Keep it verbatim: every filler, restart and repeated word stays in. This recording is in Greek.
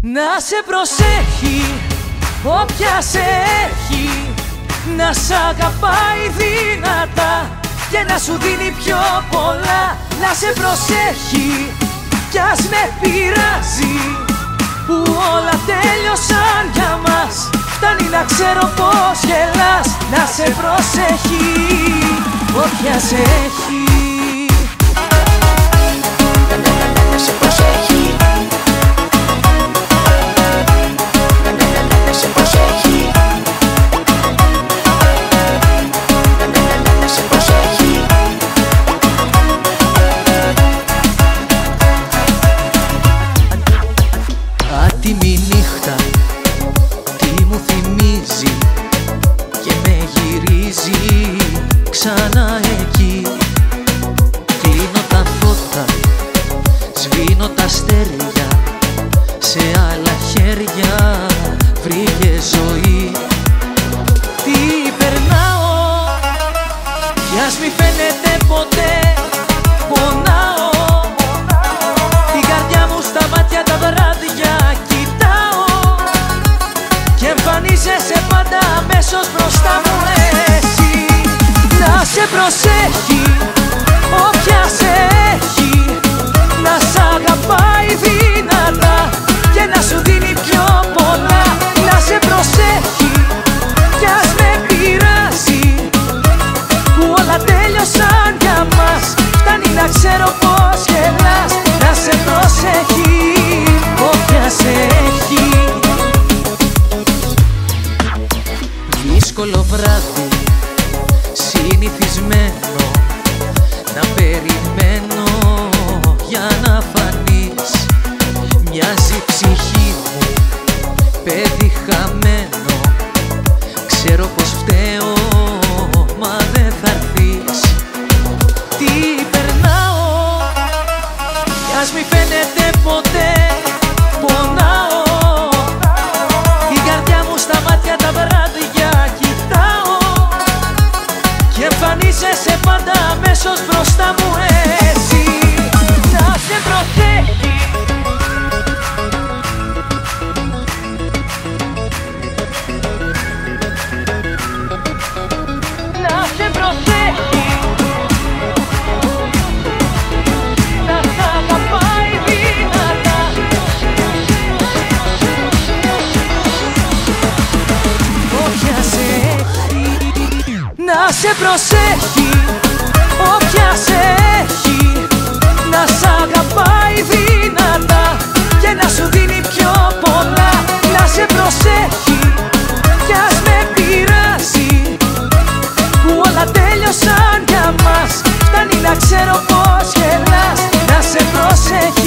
Να σε προσέχει όποια σε έχει, να σ' αγαπάει δυνατά και να σου δίνει πιο πολλά. Να σε προσέχει κι ας με πειράζει που όλα τέλειωσαν για μας. Φτάνει να ξέρω πως γελάς. Να σε προσέχει όποια σε έχει. Να σε προσέχει. Να σε προσέχει. Να σε προσέχει. Άτιμη νύχτα, τι μου θυμίζει και με γυρίζει ξανά εκεί. Κλείνω τα φώτα, σβήνω τα αστέρια, σε άλλα χέρια βρήκε ζωή. Τι περνάω κι ας μη φαίνεται ποτέ, πονάω. Την καρδιά μου στα μάτια τα βράδια κοιτάω και εμφανίζεσαι πάντα αμέσως μπροστά μου εσύ. Να σε προσέχει όποια σε έχει, να σ' αγαπάει δυνατά και να σου δίνει πιο πολλά. Να σε προσέχει κι ας με πειράζει που όλα τέλειωσαν για μας. Φτάνει να ξέρω πως γελάς. Να σε προσέχει όποια σε έχει. Δύσκολο βράδυ, συνηθισμένο να περιμένω για να φανείς. Μοιάζει η ψυχή μου παιδί χαμένο, ξέρω πως φταίω μα δεν θα έρθεις. Τι περνάω κι ας μη φαίνεται ποτέ, πονάω. Την καρδιά μου στα μάτια τα βράδια κοιτάω και εμφανίζεσαι πάντα αμέσως μπροστά μου εσύ. Να σε προσέχει. Να σε προσέχει. Να σ' αγαπάει δυνατά. Όποια σε έχει. Να σε προσέχει όποια σε έχει, να σ' αγαπάει δυνατά και να σου δίνει πιο πολλά. Να σε προσέχει κι ας με πειράζει που όλα τέλειωσαν για μας. Φτάνει να ξέρω πως γελάς. Να σε προσέχει